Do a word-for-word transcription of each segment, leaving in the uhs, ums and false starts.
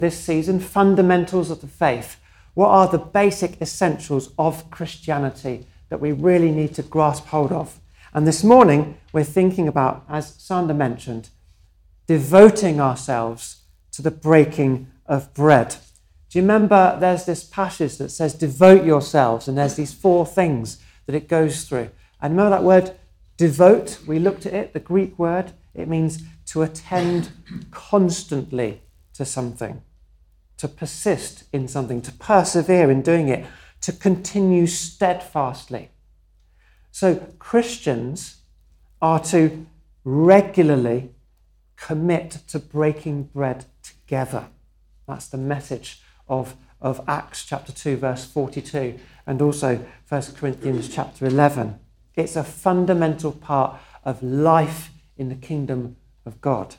this season, fundamentals of the faith. What are the basic essentials of Christianity that we really need to grasp hold of? And this morning, we're thinking about, as Sander mentioned, devoting ourselves to the breaking of bread. Do you remember there's this passage that says, devote yourselves, and there's these four things that it goes through. And remember that word, devote? We looked at it, the Greek word. It means to attend constantly to something, to persist in something, to persevere in doing it, to continue steadfastly. So Christians are to regularly commit to breaking bread together. That's the message of, of Acts chapter two, verse forty-two, and also First Corinthians chapter eleven. It's a fundamental part of life in the kingdom of God.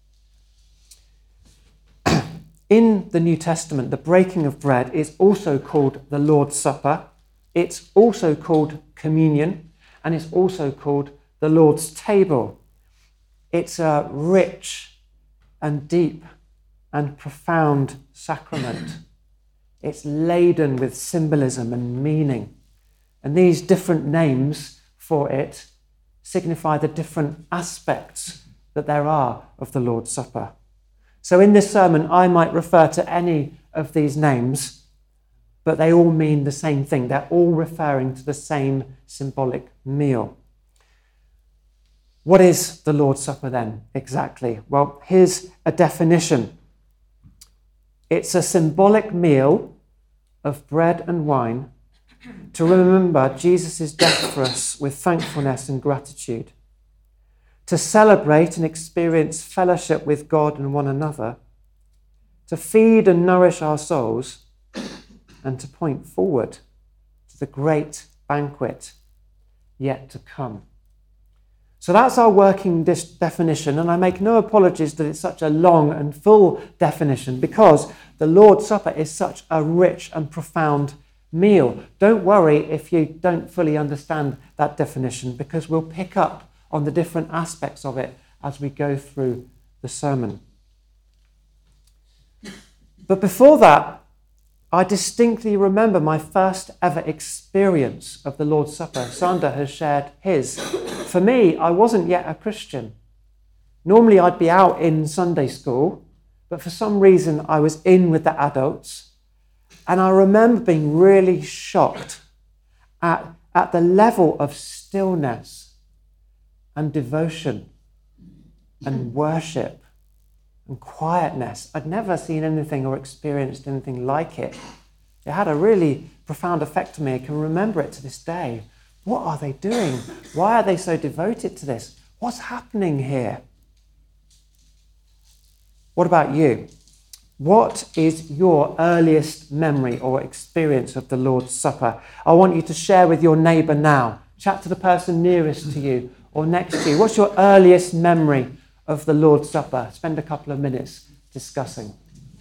In the New Testament, the breaking of bread is also called the Lord's Supper. It's also called communion, and it's also called the Lord's table. It's a rich and deep and profound sacrament. It's laden with symbolism and meaning. And these different names for it signify the different aspects that there are of the Lord's Supper. So in this sermon, I might refer to any of these names, but they all mean the same thing. They're all referring to the same symbolic meal. What is the Lord's Supper then, exactly? Well, here's a definition. It's a symbolic meal of bread and wine to remember Jesus' death for us with thankfulness and gratitude, to celebrate and experience fellowship with God and one another, to feed and nourish our souls, and to point forward to the great banquet yet to come. So that's our working dis- definition, and I make no apologies that it's such a long and full definition because the Lord's Supper is such a rich and profound meal. Don't worry if you don't fully understand that definition, because we'll pick up on the different aspects of it as we go through the sermon. But before that, I distinctly remember my first ever experience of the Lord's Supper. Sander has shared his. For me, I wasn't yet a Christian. Normally I'd be out in Sunday school, but for some reason I was in with the adults. And I remember being really shocked at, at the level of stillness and devotion and worship and quietness. I'd never seen anything or experienced anything like it. It had a really profound effect on me. I can remember it to this day. What are they doing? Why are they so devoted to this? What's happening here? What about you? What is your earliest memory or experience of the Lord's Supper? I want you to share with your neighbour now. Chat to the person nearest to you or next to you. What's your earliest memory of the Lord's Supper? Spend a couple of minutes discussing.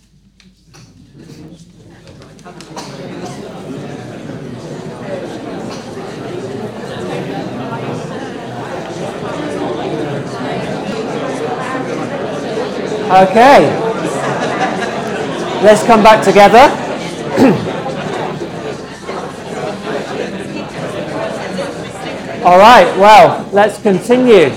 Okay, let's come back together. All right, well, let's continue.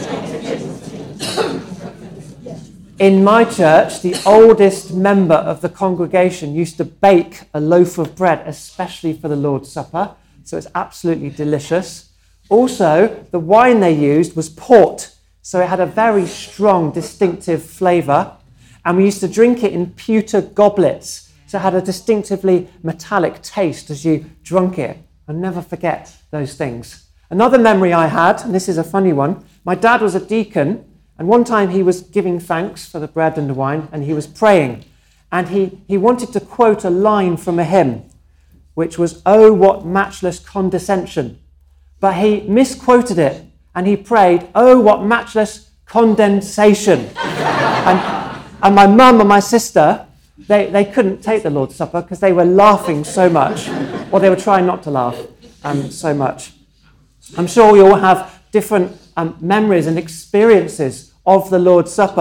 In my church, the oldest member of the congregation used to bake a loaf of bread, especially for the Lord's Supper, so it's absolutely delicious. Also, the wine they used was port, so it had a very strong, distinctive flavour. And we used to drink it in pewter goblets, so it had a distinctively metallic taste as you drank it. I'll never forget those things. Another memory I had, and this is a funny one, my dad was a deacon, and one time he was giving thanks for the bread and the wine, and he was praying, and he, he wanted to quote a line from a hymn, which was, "Oh, what matchless condescension." But he misquoted it, and he prayed, "Oh, what matchless condensation." and And my mum and my sister, they, they couldn't take the Lord's Supper because they were laughing so much, or they were trying not to laugh um, so much. I'm sure we all have different um, memories and experiences of the Lord's Supper.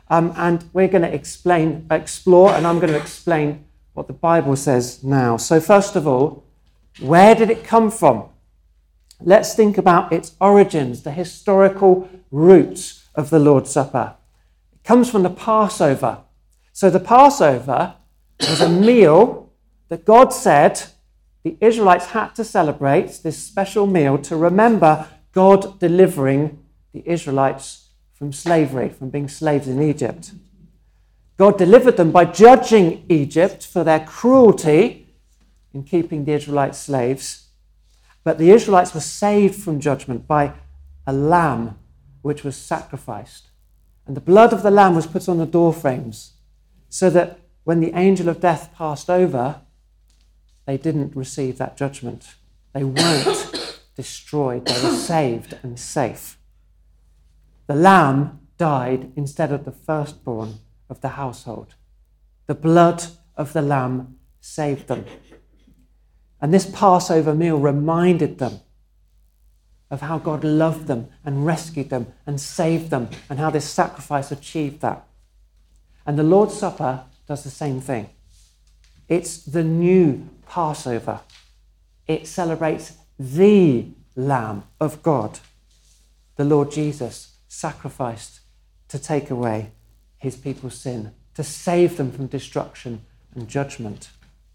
Um, and we're going to explain, explore, and I'm going to explain what the Bible says now. So first of all, where did it come from? Let's think about its origins, the historical roots of the Lord's Supper. It comes from the Passover. So the Passover was a meal that God said the Israelites had to celebrate, this special meal to remember God delivering the Israelites from slavery, from being slaves in Egypt. God delivered them by judging Egypt for their cruelty in keeping the Israelites slaves. But the Israelites were saved from judgment by a lamb which was sacrificed. And the blood of the lamb was put on the door frames so that when the angel of death passed over, they didn't receive that judgment. They weren't destroyed. They were saved and safe. The lamb died instead of the firstborn of the household. The blood of the lamb saved them. And this Passover meal reminded them of how God loved them and rescued them and saved them and how this sacrifice achieved that. And the Lord's Supper does the same thing. It's the new Passover. It celebrates the Lamb of God, the Lord Jesus, sacrificed to take away his people's sin, to save them from destruction and judgment.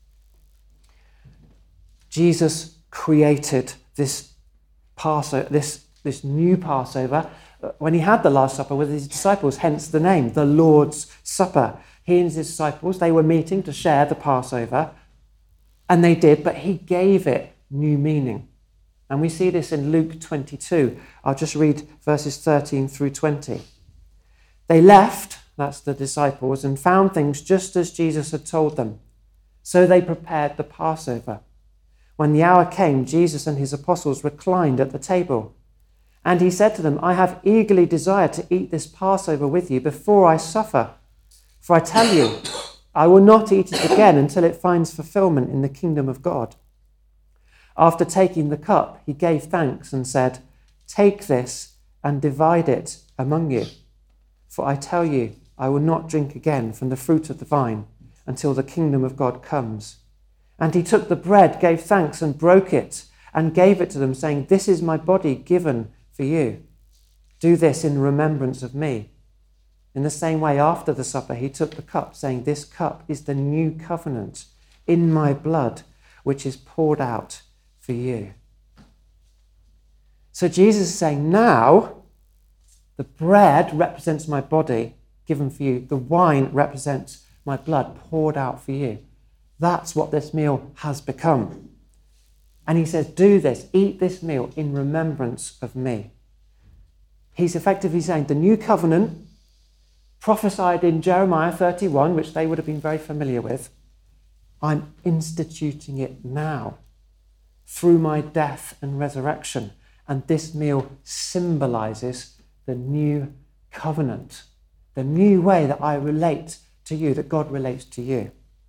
Jesus created this Passover, this, this new Passover when he had the Last Supper with his disciples, hence the name, the Lord's Supper. He and his disciples, they were meeting to share the Passover, and they did, but he gave it new meaning. And we see this in Luke twenty-two. I'll just read verses thirteen through twenty. They left, that's the disciples, and found things just as Jesus had told them. So they prepared the Passover. When the hour came, Jesus and his apostles reclined at the table. And he said to them, I have eagerly desired to eat this Passover with you before I suffer. For I tell you, I will not eat it again until it finds fulfillment in the kingdom of God. After taking the cup, he gave thanks and said, take this and divide it among you. For I tell you, I will not drink again from the fruit of the vine until the kingdom of God comes. And he took the bread, gave thanks and broke it and gave it to them, saying, this is my body given for you. Do this in remembrance of me. In the same way, after the supper, he took the cup, saying, this cup is the new covenant in my blood, which is poured out for you. So Jesus is saying, now the bread represents my body given for you. The wine represents my blood poured out for you. That's what this meal has become. And he says, do this, eat this meal in remembrance of me. He's effectively saying the new covenant prophesied in Jeremiah thirty-one, which they would have been very familiar with, I'm instituting it now through my death and resurrection. And this meal symbolizes the new covenant, the new way that I relate to you, that God relates to you.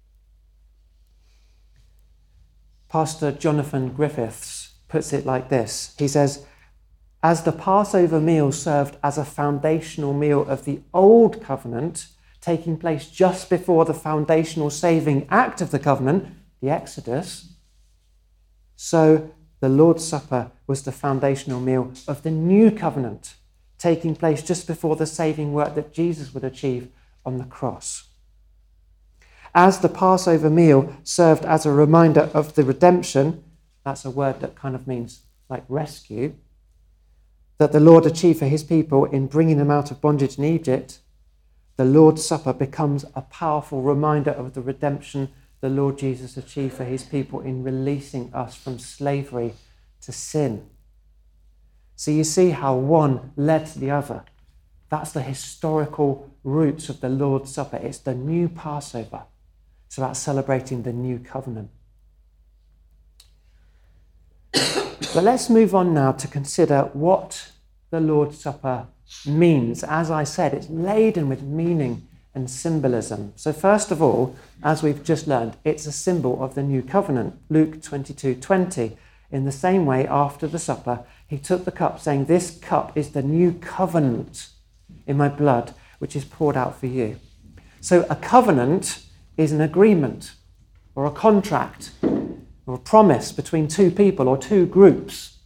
Pastor Jonathan Griffiths puts it like this. He says, as the Passover meal served as a foundational meal of the old covenant, taking place just before the foundational saving act of the covenant, the Exodus, so the Lord's Supper was the foundational meal of the new covenant, taking place just before the saving work that Jesus would achieve on the cross. As the Passover meal served as a reminder of the redemption, that's a word that kind of means like rescue, that the Lord achieved for his people in bringing them out of bondage in Egypt, the Lord's Supper becomes a powerful reminder of the redemption the Lord Jesus achieved for his people in releasing us from slavery to sin. So you see how one led to the other. That's the historical roots of the Lord's Supper. It's the new Passover. It's about celebrating the new covenant. But let's move on now to consider what the Lord's Supper means. As I said, it's laden with meaning and symbolism. So first of all, as we've just learned, it's a symbol of the new covenant. Luke twenty-two twenty. In the same way, after the supper, he took the cup, saying, this cup is the new covenant in my blood, which is poured out for you. So a covenant is an agreement or a contract or a promise between two people or two groups.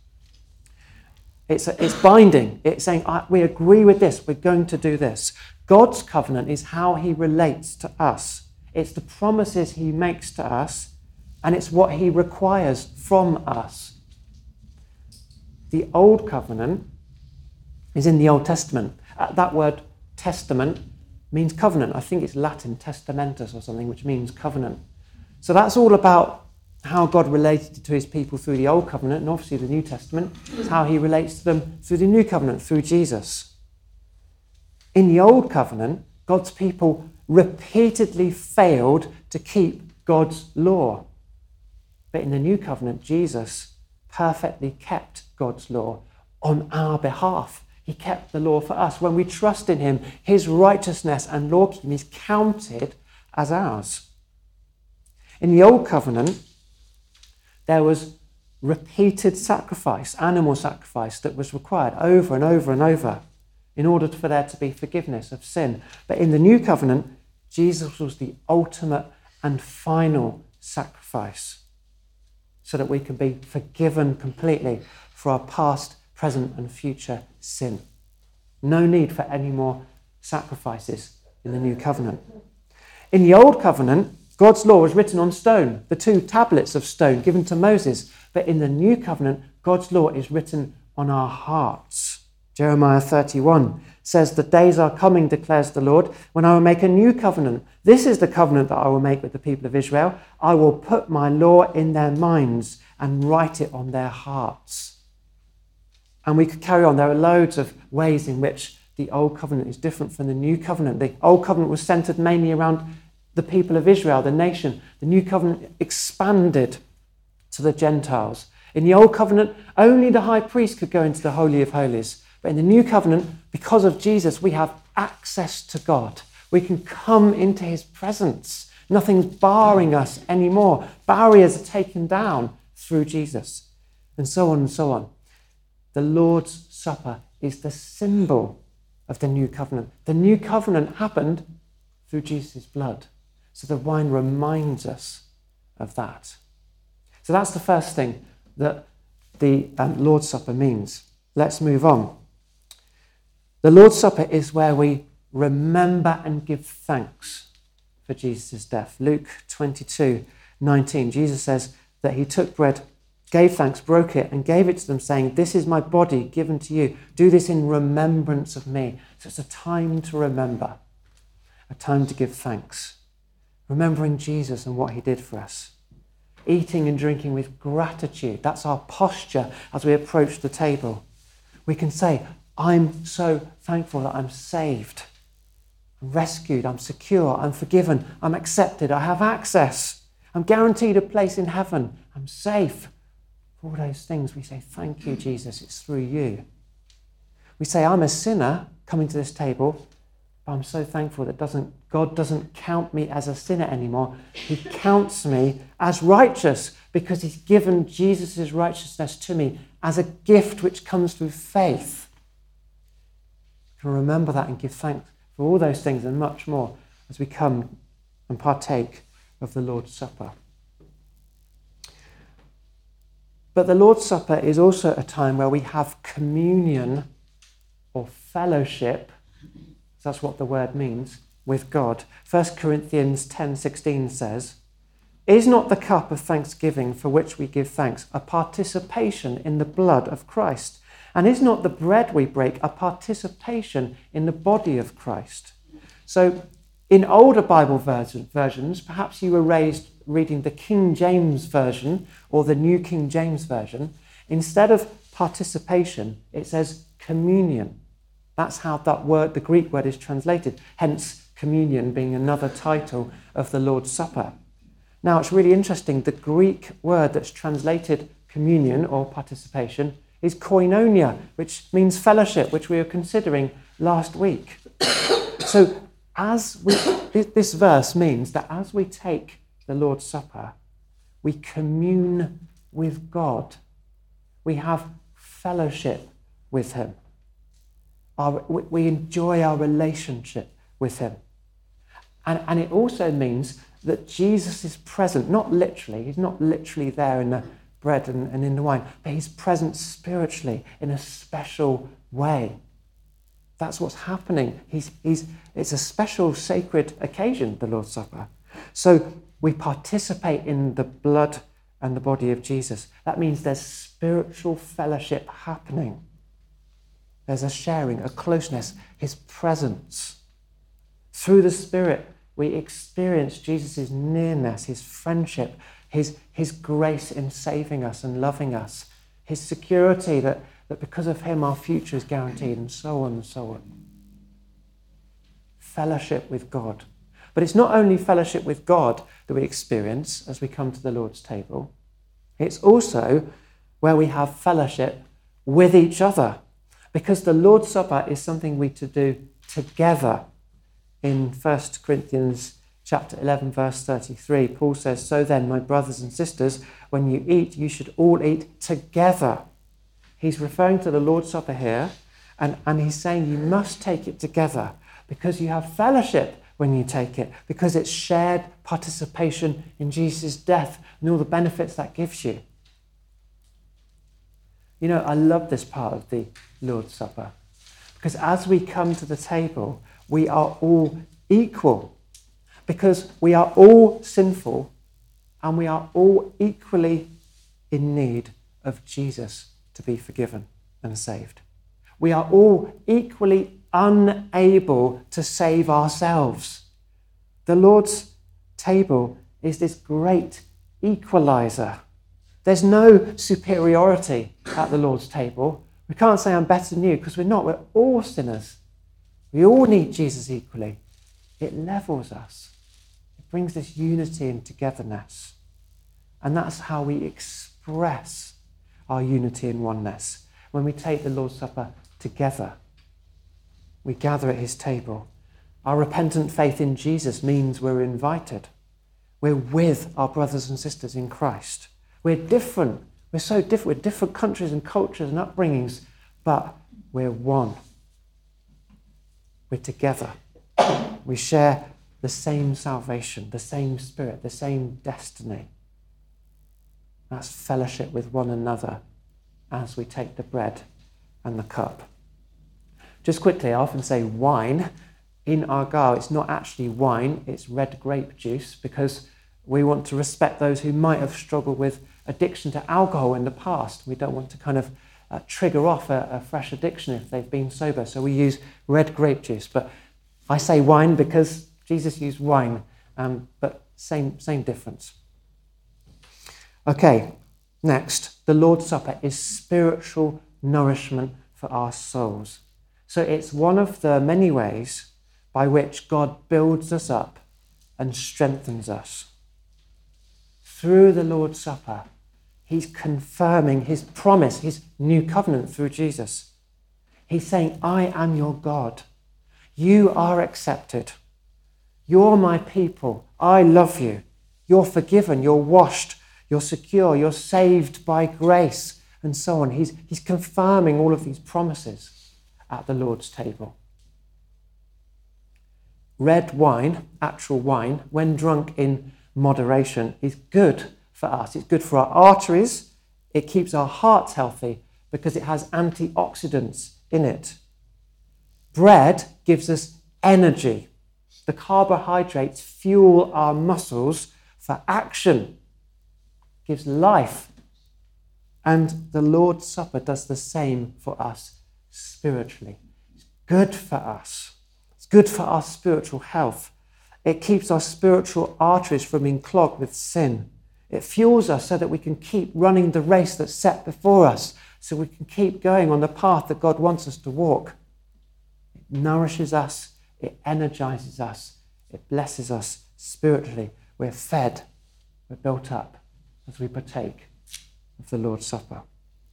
It's, a, it's binding. It's saying, I, we agree with this. We're going to do this. God's covenant is how he relates to us. It's the promises he makes to us, and it's what he requires from us. The Old Covenant is in the Old Testament. Uh, that word testament means covenant. I think it's Latin, testamentus or something, which means covenant. So that's all about how God related to his people through the Old Covenant, and obviously the New Testament is how he relates to them through the New Covenant, through Jesus. In the Old Covenant, God's people repeatedly failed to keep God's law. But in the New Covenant, Jesus perfectly kept God's law on our behalf. He kept the law for us. When we trust in him, his righteousness and law keeping is counted as ours. In the Old Covenant, there was repeated sacrifice, animal sacrifice, that was required over and over and over in order for there to be forgiveness of sin. But in the New Covenant, Jesus was the ultimate and final sacrifice so that we can be forgiven completely for our past, present and future sin. No need for any more sacrifices in the New Covenant. In the Old Covenant, God's law was written on stone, the two tablets of stone given to Moses. But in the New Covenant, God's law is written on our hearts. Jeremiah thirty-one says, "The days are coming, declares the Lord, when I will make a new covenant. This is the covenant that I will make with the people of Israel. I will put my law in their minds and write it on their hearts." And we could carry on. There are loads of ways in which the Old Covenant is different from the New Covenant. The Old Covenant was centered mainly around the people of Israel, the nation. The New Covenant expanded to the Gentiles. In the Old Covenant, only the high priest could go into the Holy of Holies. But in the New Covenant, because of Jesus, we have access to God. We can come into his presence. Nothing's barring us anymore. Barriers are taken down through Jesus. And so on and so on. The Lord's Supper is the symbol of the New Covenant. The New Covenant happened through Jesus' blood. So the wine reminds us of that. So that's the first thing that the um, Lord's Supper means. Let's move on. The Lord's Supper is where we remember and give thanks for Jesus' death. Luke twenty-two nineteen, Jesus says that he took bread, gave thanks, broke it, and gave it to them, saying, "This is my body given to you. Do this in remembrance of me." So it's a time to remember, a time to give thanks, remembering Jesus and what he did for us. Eating and drinking with gratitude. That's our posture as we approach the table. We can say, "I'm so thankful that I'm saved, I'm rescued, I'm secure, I'm forgiven, I'm accepted, I have access, I'm guaranteed a place in heaven, I'm safe." For all those things, we say, "Thank you, Jesus, it's through you." We say, "I'm a sinner coming to this table, but I'm so thankful that doesn't God doesn't count me as a sinner anymore. He counts me as righteous because he's given Jesus' righteousness to me as a gift which comes through faith." We can remember that and give thanks for all those things and much more as we come and partake of the Lord's Supper. But the Lord's Supper is also a time where we have communion or fellowship. That's what the word means, with God. First Corinthians ten sixteen says, "Is not the cup of thanksgiving for which we give thanks a participation in the blood of Christ? And is not the bread we break a participation in the body of Christ?" So in older Bible version, versions, perhaps you were raised reading the King James Version or the New King James Version. Instead of participation, it says communion. That's how that word, the Greek word, is translated. Hence, communion being another title of the Lord's Supper. Now, it's really interesting. The Greek word that's translated communion or participation is koinonia, which means fellowship, which we were considering last week. So, as we, this verse means that as we take the Lord's Supper, we commune with God. We have fellowship with him. our, we enjoy our relationship with him. And, and it also means that Jesus is present, not literally, he's not literally there in the bread and, and in the wine, but he's present spiritually in a special way. That's what's happening. He's, he's, it's a special sacred occasion, the Lord's Supper. So we participate in the blood and the body of Jesus. That means there's spiritual fellowship happening. There's a sharing, a closeness, his presence. Through the Spirit, we experience Jesus' nearness, his friendship, his, his grace in saving us and loving us, his security that, that because of him our future is guaranteed, and so on and so on. Fellowship with God. But it's not only fellowship with God that we experience as we come to the Lord's table. It's also where we have fellowship with each other, because the Lord's Supper is something we to do together. In First Corinthians chapter eleven, verse thirty-three, Paul says, "So then, my brothers and sisters, when you eat, you should all eat together." He's referring to the Lord's Supper here, and, and he's saying you must take it together because you have fellowship when you take it, because it's shared participation in Jesus' death and all the benefits that gives you. You know, I love this part of the Lord's Supper, because as we come to the table, we are all equal, because we are all sinful and we are all equally in need of Jesus to be forgiven and saved. We are all equally unable to save ourselves. The Lord's table is this great equalizer. There's no superiority at the Lord's table. We can't say I'm better than you, because we're not. We're all sinners. We all need Jesus equally. It levels us. It brings this unity and togetherness. And that's how we express our unity and oneness. When we take the Lord's Supper together, we gather at his table. Our repentant faith in Jesus means we're invited. We're with our brothers and sisters in Christ. We're different. We're so different. We're different countries and cultures and upbringings, but we're one. We're together. We share the same salvation, the same Spirit, the same destiny. That's fellowship with one another as we take the bread and the cup. Just quickly, I often say wine. In Argyle, it's not actually wine, it's red grape juice, because we want to respect those who might have struggled with addiction to alcohol in the past. We don't want to kind of uh, trigger off a, a fresh addiction if they've been sober. So we use red grape juice. But I say wine because Jesus used wine, um, but same, same difference. Okay, next, the Lord's Supper is spiritual nourishment for our souls. So it's one of the many ways by which God builds us up and strengthens us. Through the Lord's Supper, he's confirming his promise, his new covenant through Jesus. He's saying, I am your God. You are accepted. You're my people. I love you. You're forgiven. You're washed. You're secure. You're saved by grace, and so on. He's, he's confirming all of these promises at the Lord's table. Red wine, actual wine, when drunk in moderation, is good for us. It's good for our arteries. It keeps our hearts healthy because it has antioxidants in it. Bread gives us energy. The carbohydrates fuel our muscles for action, gives life. And the Lord's Supper does the same for us spiritually. It's good for us. It's good for our spiritual health. It keeps our spiritual arteries from being clogged with sin. It fuels us so that we can keep running the race that's set before us, so we can keep going on the path that God wants us to walk. It nourishes us. It energizes us. It blesses us spiritually. We're fed. We're built up as we partake of the Lord's Supper.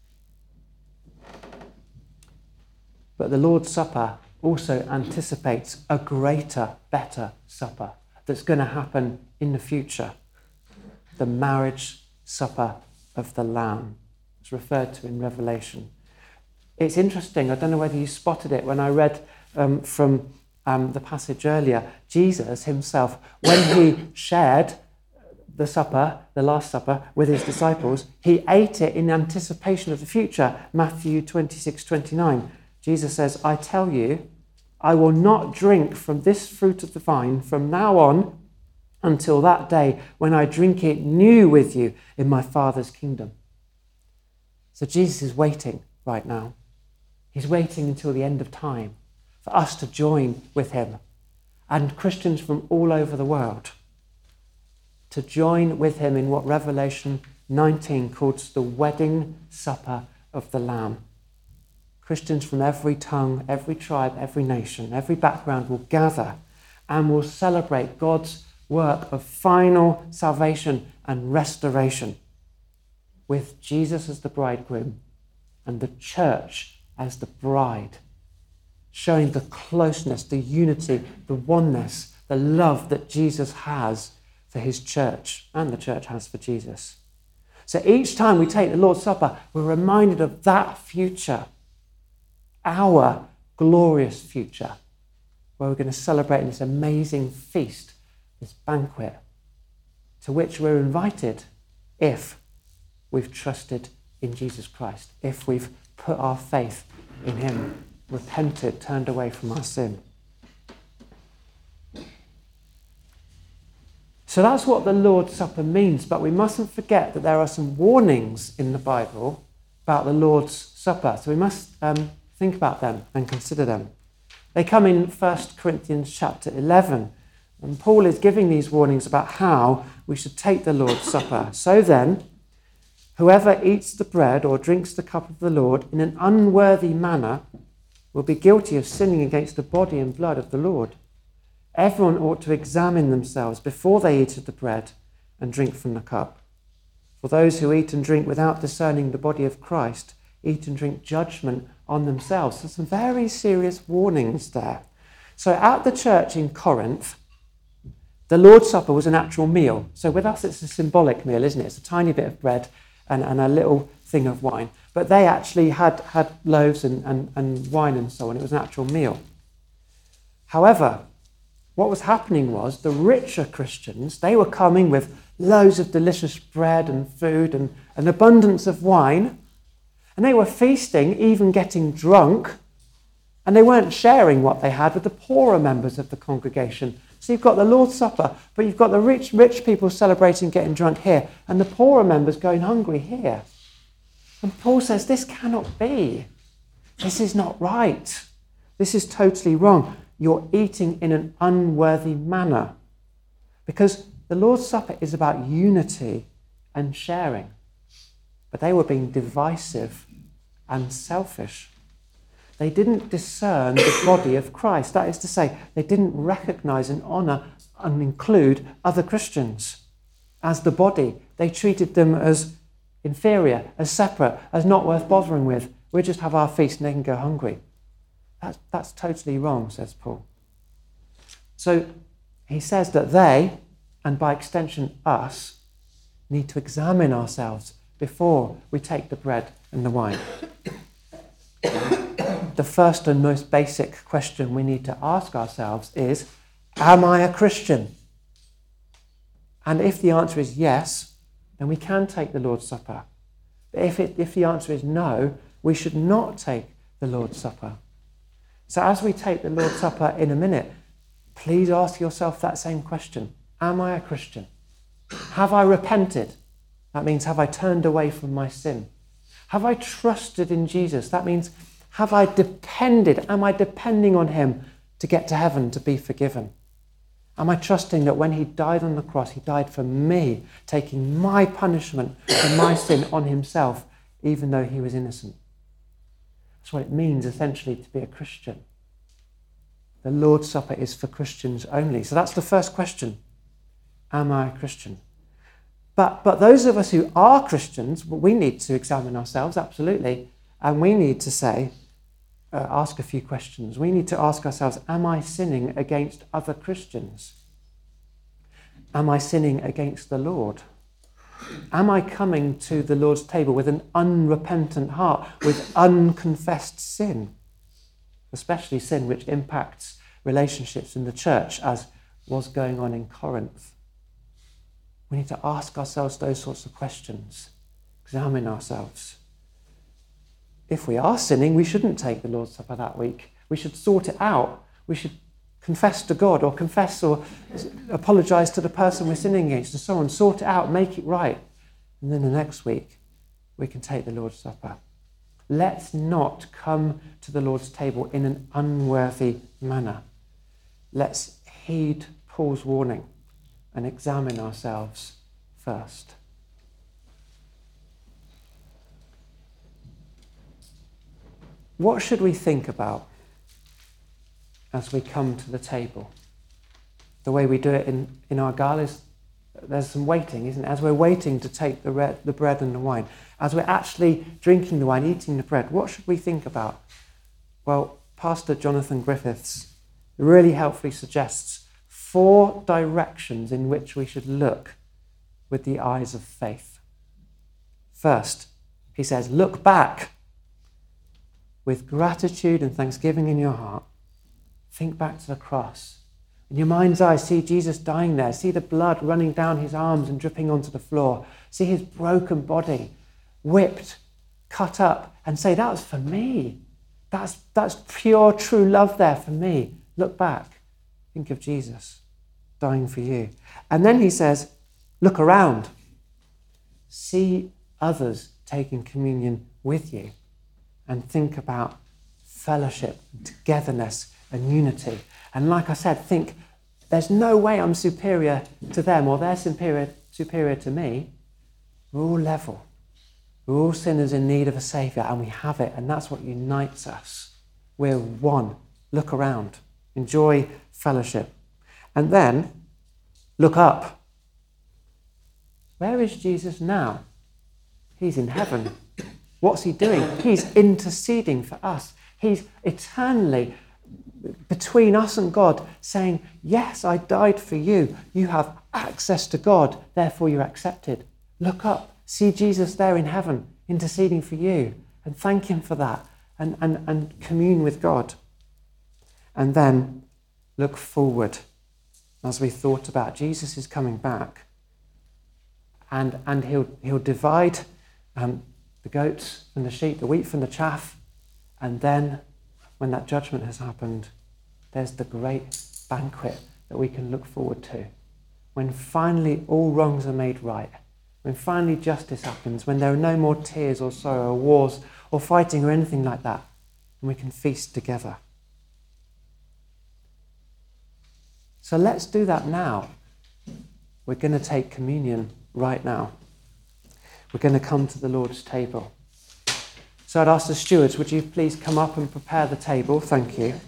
But the Lord's Supper also anticipates a greater, better supper that's going to happen in the future. The marriage supper of the Lamb. It's referred to in Revelation. It's interesting, I don't know whether you spotted it when I read um, from um, the passage earlier. Jesus himself, when he shared the supper, the Last Supper, with his disciples, he ate it in anticipation of the future. Matthew twenty-six twenty-nine. Jesus says, I tell you, I will not drink from this fruit of the vine from now on until that day when I drink it new with you in my Father's kingdom. So Jesus is waiting right now. He's waiting until the end of time for us to join with him and Christians from all over the world to join with him in what Revelation nineteen calls the wedding supper of the Lamb. Christians from every tongue, every tribe, every nation, every background will gather and will celebrate God's work of final salvation and restoration with Jesus as the bridegroom and the church as the bride, showing the closeness, the unity, the oneness, the love that Jesus has for his church and the church has for Jesus. So each time we take the Lord's Supper, we're reminded of that future, our glorious future, where we're going to celebrate this amazing feast, this banquet, to which we're invited if we've trusted in Jesus Christ, if we've put our faith in him, repented, turned away from our sin. So that's what the Lord's Supper means, but we mustn't forget that there are some warnings in the Bible about the Lord's Supper. So we must um, think about them and consider them. They come in First Corinthians chapter eleven, and Paul is giving these warnings about how we should take the Lord's Supper. So then, whoever eats the bread or drinks the cup of the Lord in an unworthy manner will be guilty of sinning against the body and blood of the Lord. Everyone ought to examine themselves before they eat of the bread and drink from the cup. For those who eat and drink without discerning the body of Christ eat and drink judgment on themselves. So some very serious warnings there. So at the church in Corinth, the Lord's Supper was an actual meal. So with us it's a symbolic meal, isn't it? It's a tiny bit of bread and, and a little thing of wine. But they actually had, had loaves and, and, and wine and so on. It was an actual meal. However, what was happening was the richer Christians, they were coming with loads of delicious bread and food and an abundance of wine. And they were feasting, even getting drunk. And they weren't sharing what they had with the poorer members of the congregation. So you've got the Lord's Supper, but you've got the rich, rich people celebrating getting drunk here, and the poorer members going hungry here. And Paul says, this cannot be. This is not right. This is totally wrong. You're eating in an unworthy manner. Because the Lord's Supper is about unity and sharing. But they were being divisive and selfish. They didn't discern the body of Christ. That is to say, they didn't recognize and honor and include other Christians as the body. They treated them as inferior, as separate, as not worth bothering with. We'll just have our feast and they can go hungry. That's, that's totally wrong, says Paul. So he says that they, and by extension us, need to examine ourselves before we take the bread and the wine. The first and most basic question we need to ask ourselves is, am I a Christian? And if the answer is yes, then we can take the Lord's Supper. But if, it, if the answer is no, we should not take the Lord's Supper. So as we take the Lord's Supper in a minute, please ask yourself that same question. Am I a Christian? Have I repented? That means, have I turned away from my sin? Have I trusted in Jesus? That means, have I depended? Am I depending on him to get to heaven, to be forgiven? Am I trusting that when he died on the cross, he died for me, taking my punishment for my sin on himself, even though he was innocent? That's what it means, essentially, to be a Christian. The Lord's Supper is for Christians only. So that's the first question. Am I a Christian? But, but those of us who are Christians, we need to examine ourselves, absolutely. And we need to say, uh, ask a few questions. We need to ask ourselves, am I sinning against other Christians? Am I sinning against the Lord? Am I coming to the Lord's table with an unrepentant heart, with unconfessed sin? Especially sin which impacts relationships in the church, as was going on in Corinth. We need to ask ourselves those sorts of questions, examine ourselves. If we are sinning, we shouldn't take the Lord's Supper that week. We should sort it out. We should confess to God, or confess or apologise to the person we're sinning against, and so on. Sort it out, make it right. And then the next week, we can take the Lord's Supper. Let's not come to the Lord's table in an unworthy manner. Let's heed Paul's warning and examine ourselves first. What should we think about as we come to the table? The way we do it in, in our Argyle is there's some waiting, isn't it? As we're waiting to take the, re- the bread and the wine, as we're actually drinking the wine, eating the bread, what should we think about? Well, Pastor Jonathan Griffiths really helpfully suggests four directions in which we should look with the eyes of faith. First, he says, look back with gratitude and thanksgiving in your heart. Think back to the cross. In your mind's eye, see Jesus dying there. See the blood running down his arms and dripping onto the floor. See his broken body, whipped, cut up, and say, that was for me. That's, that's pure, true love there for me. Look back. Think of Jesus dying for you. And then he says, look around. See others taking communion with you. And think about fellowship, and togetherness, and unity. And like I said, think, there's no way I'm superior to them or they're superior, superior to me. We're all level. We're all sinners in need of a saviour, and we have it, and that's what unites us. We're one. Look around. Enjoy fellowship. And then, look up. Where is Jesus now? He's in heaven. What's he doing? He's interceding for us. He's eternally between us and God, saying, yes, I died for you. You have access to God, therefore you're accepted. Look up, see Jesus there in heaven, interceding for you, and thank him for that, and, and, and commune with God. And then look forward, as we thought about Jesus is coming back, and, and he'll, he'll divide um, the goats from the sheep, the wheat from the chaff, and then when that judgment has happened, there's the great banquet that we can look forward to. When finally all wrongs are made right, when finally justice happens, when there are no more tears or sorrow or wars or fighting or anything like that, and we can feast together. So let's do that now. We're going to take communion right now. We're going to come to the Lord's table. So I'd ask the stewards, would you please come up and prepare the table? Thank you.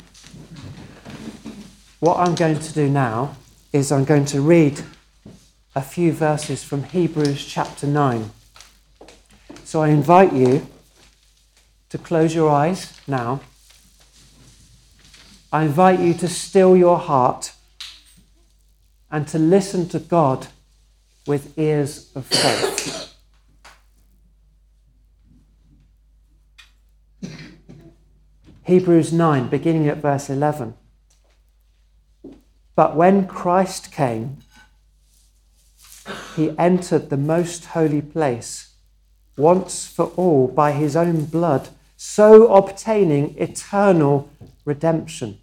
What I'm going to do now is I'm going to read a few verses from Hebrews chapter nine. So I invite you to close your eyes now. I invite you to still your heart and to listen to God with ears of faith. Hebrews nine, beginning at verse eleven. But when Christ came, he entered the most holy place once for all by his own blood, so obtaining eternal redemption.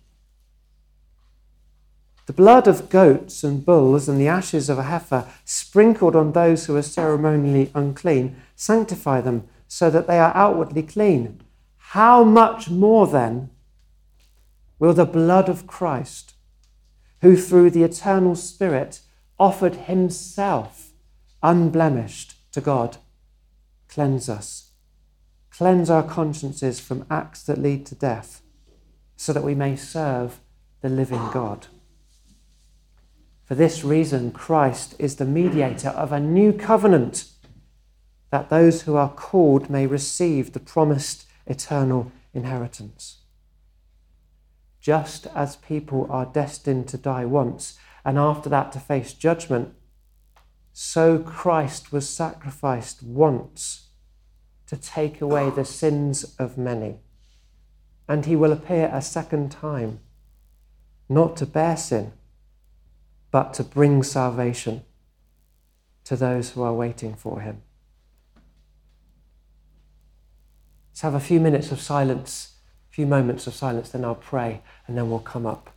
The blood of goats and bulls and the ashes of a heifer sprinkled on those who are ceremonially unclean sanctify them so that they are outwardly clean. How much more then will the blood of Christ, who through the eternal Spirit offered himself unblemished to God, cleanse us, cleanse our consciences from acts that lead to death, so that we may serve the living God. For this reason, Christ is the mediator of a new covenant, that those who are called may receive the promised eternal inheritance. Just as people are destined to die once, and after that to face judgment, so Christ was sacrificed once to take away the sins of many. And he will appear a second time, not to bear sin, but to bring salvation to those who are waiting for him. Let's have a few minutes of silence, a few moments of silence, then I'll pray, and then we'll come up.